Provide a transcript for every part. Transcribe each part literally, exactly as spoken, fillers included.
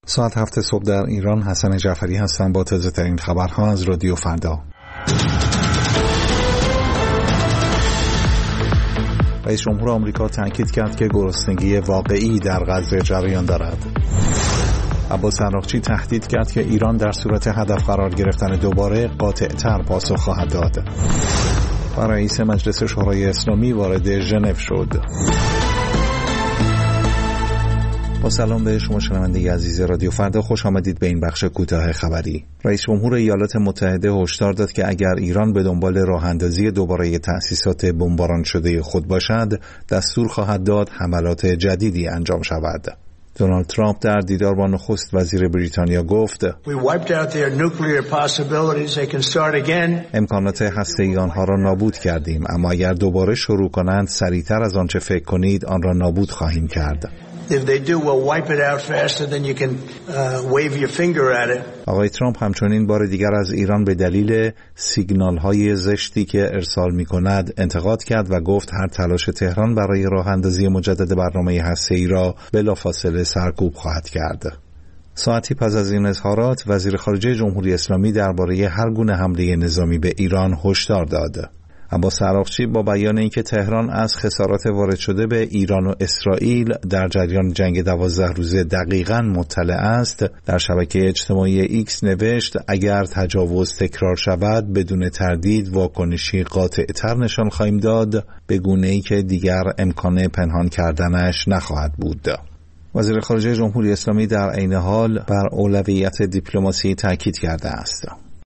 ساعت هفت صبح در ایران. حسن جعفری هستم با تازه ترین خبرها از رادیو فردا. رئیس جمهور آمریکا تاکید کرد که گرسنگی واقعی در غزه جریان دارد. عباس عراقچی تهدید کرد که ایران در صورت هدف قرار گرفتن دوباره قاطع‌تر پاسخ خواهد داد. و رئیس مجلس شورای اسلامی وارد ژنو شد. با سلام به شما شنونده عزیز رادیو فردا، خوش آمدید به این بخش کوتاه خبری. رئیس جمهور ایالات متحده هشدار داد که اگر ایران به دنبال راه اندازی دوباره تأسیسات بمباران شده خود باشد، دستور خواهد داد حملات جدیدی انجام شود. دونالد ترامپ در دیدار با نخست وزیر بریتانیا گفت امکانات هسته‌ای آنها را نابود کردیم، اما اگر دوباره شروع کنند سریعتر از آنچه فکر کنید آن را نابود خواهیم کرد. If they do, we'll wipe it out faster than you can uh, wave your finger at it. آقای ترامپ همچنین بار دیگر از ایران به دلیل سیگنال‌های زشتی که ارسال می‌کند انتقاد کرد و گفت هر تلاش تهران برای راه اندازی مجدد برنامه هسته‌ای را بلافاصله سرکوب خواهد کرد. ساعتی پس از این اظهارات، وزیر خارجه جمهوری اسلامی درباره هر گونه حمله نظامی به ایران هشدار داد. عباس عراقچی با بیان اینکه تهران از خسارات وارد شده به ایران و اسرائیل در جریان جنگ دوازده روزه دقیقاً مطلع است، در شبکه اجتماعی ایکس نوشت اگر تجاوز تکرار شود بدون تردید واکنشی قاطع‌تر نشان خواهیم داد، به گونه‌ای که دیگر امکان پنهان کردنش نخواهد بود. وزیر خارجه جمهوری اسلامی در عین حال بر اولویت دیپلماسی تاکید کرده است.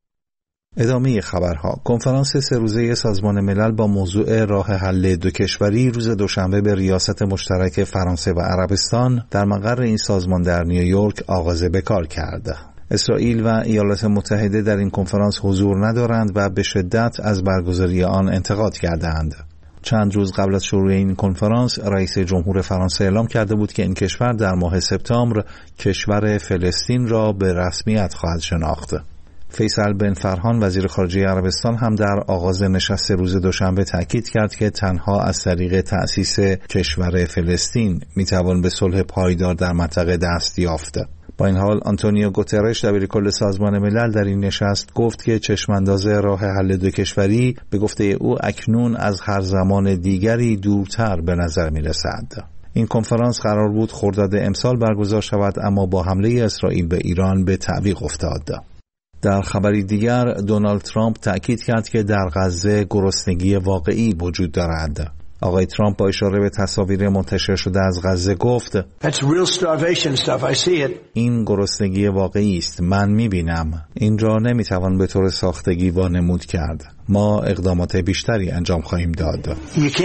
ادامه خبرها. کنفرانس سه روزه سازمان ملل با موضوع راه حل دو کشوری روز دوشنبه به ریاست مشترک فرانسه و عربستان در مقر این سازمان در نیویورک آغاز به کار کرد. اسرائیل و ایالات متحده در این کنفرانس حضور ندارند و به شدت از برگزاری آن انتقاد کردند. چند روز قبل از شروع این کنفرانس رئیس جمهور فرانسه اعلام کرده بود که این کشور در ماه سپتامبر کشور فلسطین را به رسمیت خواهد شناخت. فیصل بن فرهان وزیر خارجه عربستان هم در آغاز نشست روز دوشنبه تاکید کرد که تنها از طریق تأسیس کشور فلسطین میتوان به صلح پایدار در منطقه دست یافت. با این حال آنتونیو گوترش دبیرکل سازمان ملل در این نشست گفت که چشمانداز راه حل دو کشوری به گفته او اکنون از هر زمان دیگری دورتر به نظر میرسد. این کنفرانس قرار بود خرداد امسال برگزار شود، اما با حمله اسرائیل به ایران به تعویق افتاد. در خبری دیگر دونالد ترامپ تأکید کرد که در غزه گرسنگی واقعی وجود دارد. آقای ترامپ با اشاره به تصاویر منتشر شده از غزه گفت این گرسنگی واقعی است، من می‌بینم. این را نمی‌توان به طور ساختگی وانمود کرد. ما اقدامات بیشتری انجام خواهیم داد.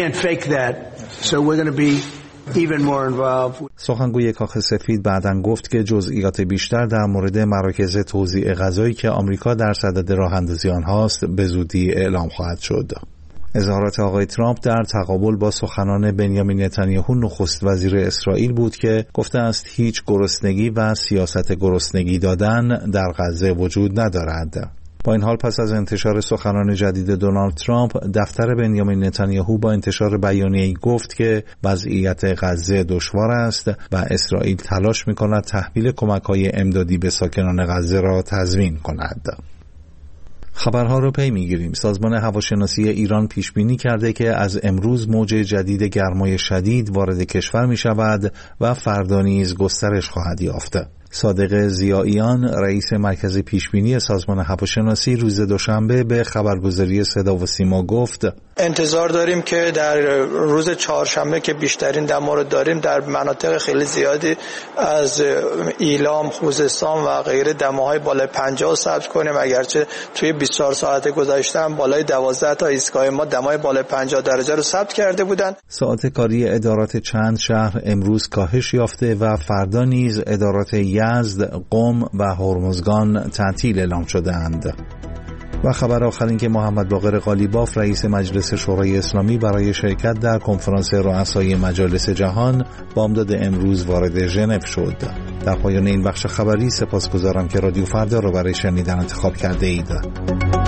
سخنگوی کاخ سفید بعداً گفت که جزئیات بیشتر در مورد مراکز توزیع غذایی که آمریکا در صدد راه اندازی آنهاست به زودی اعلام خواهد شد. اظهارات آقای ترامپ در تقابل با سخنان بنیامین نتانیاهو نخست وزیر اسرائیل بود که گفته است هیچ گرسنگی و سیاست گرسنگی دادن در غزه وجود ندارد. با این حال پس از انتشار سخنان جدید دونالد ترامپ، دفتر بنیامین نتانیاهو با انتشار بیانیه‌ای گفت که وضعیت غزه دشوار است و اسرائیل تلاش می‌کند تحویل کمک‌های امدادی به ساکنان غزه را تضمین کند. خبرها رو پی می‌گیریم. سازمان هواشناسی ایران پیش بینی کرده که از امروز موج جدید گرمای شدید وارد کشور می‌شود و فردا نیز گسترش خواهد یافت. صادق ضیائیان رئیس مرکز پیشبینی سازمان هواشناسی روز دوشنبه به خبرگزاری صدا و سیما گفت انتظار داریم که در روز چهارشنبه که بیشترین دما رو داریم در مناطق خیلی زیادی از ایلام، خوزستان و غیره دماهای بالای پنجاه ثبت کنیم، اگرچه توی بیست و چهار ساعت گذشته هم بالای دوازده تا ایستگاه ما دمای بالای پنجاه درجه رو ثبت کرده بودند. ساعت کاری ادارات چند شهر امروز کاهش یافته و فردا نیز ادارات یزد، قم و هرمزگان تعطیل اعلام شده‌اند. و خبر آخر این که محمد باقر قالیباف رئیس مجلس شورای اسلامی برای شرکت در کنفرانس رؤسای مجالس جهان بامداد امروز وارد ژنو شد. در پایان این بخش خبری سپاسگزارم که رادیو فردا را برای شنیدن انتخاب کرده اید.